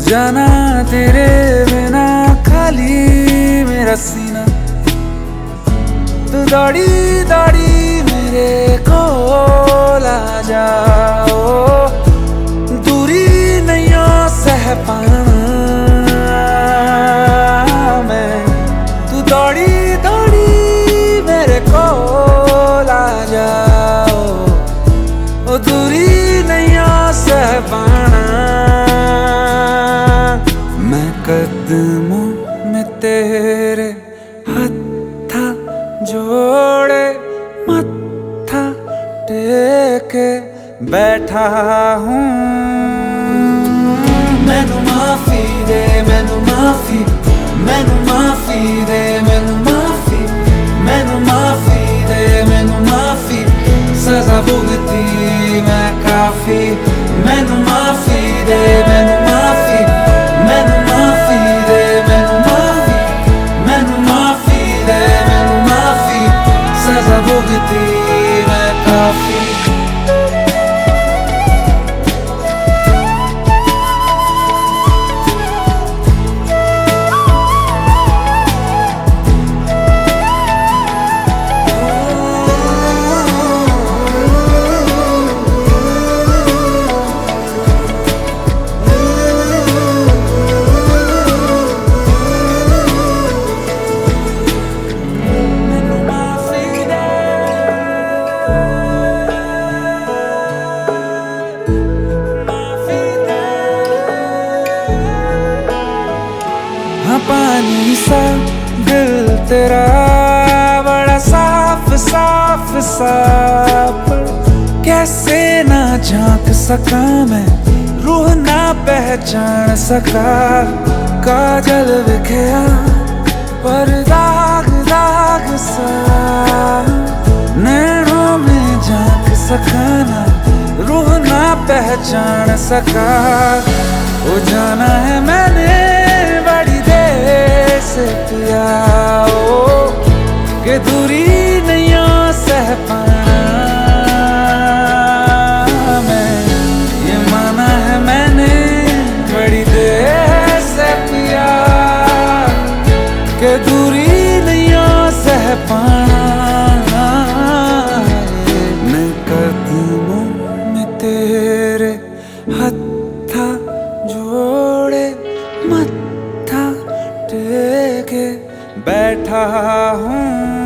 जाना तेरे बिना खाली मेरा सीना, तू दौड़ी दौड़ी मेरे कोल आ जाओ, दूरी नहीं सह पाना मैं, तू दौड़ी दौड़ी मेरे कोल आ जाओ, ओ दूरी नहीं सह पाना। मैं कदमों में तेरे हत्था जोड़े मत्था टेके बैठा हूँ। मैनू माफी दे, मैनू माफी, मैनू माफी दे, मैनू माफी, मैनू माफी दे, मैनू माफी, सजा भुगती मैं काफी। मैनू माफी दे, मैनू माफी, मैनू माफी दे, मैनू माफी, मैनू माफी दे, मैनू माफी, सजा भुगती मैं काफी। पानी सा दिल तेरा बड़ा साफ साफ साफ, कैसे ना झांक सका मैं, रूह ना पहचान सका। काजल विखया पर दाग दाग सा, नैनों में झांक सका ना, रूह ना पहचान सका। वो जाना है मैंने बड़ी देर से पिया ओ, कि दूरी नहीं सह पाना मैं, ये माना है मैंने बड़ी देर से पिया, कि दूरी नहीं सह पाना। मैं कदमों में तेरे हत्था जोड़े मत्था टेके बैठा हूँ।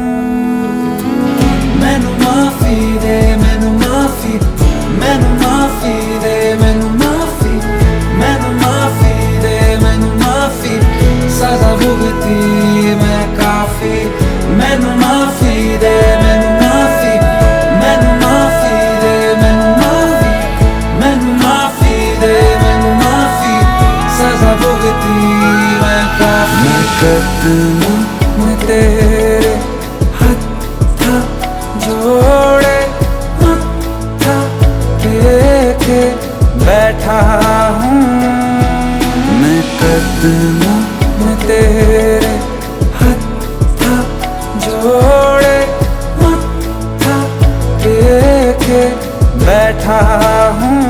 मैनू माफी दे, मैनू माफी, मैनू माफी दे, मैनू माफी, मैनू माफी दे, मैनू माफी, सजा भुगती मैं काफी। मैनू माफी दे, मैनू माफी, मैनू माफी दे, मैनू माफी, मैनू माफी दे, मैनू माफी, सजा भुगती मैं काफी। मैं कदमों में तेरे हत्था जोड़े मत्था टेके बैठा हूँ। मैं कदमों में तेरे हत्था जोड़े मत्था टेके बैठा हूँ।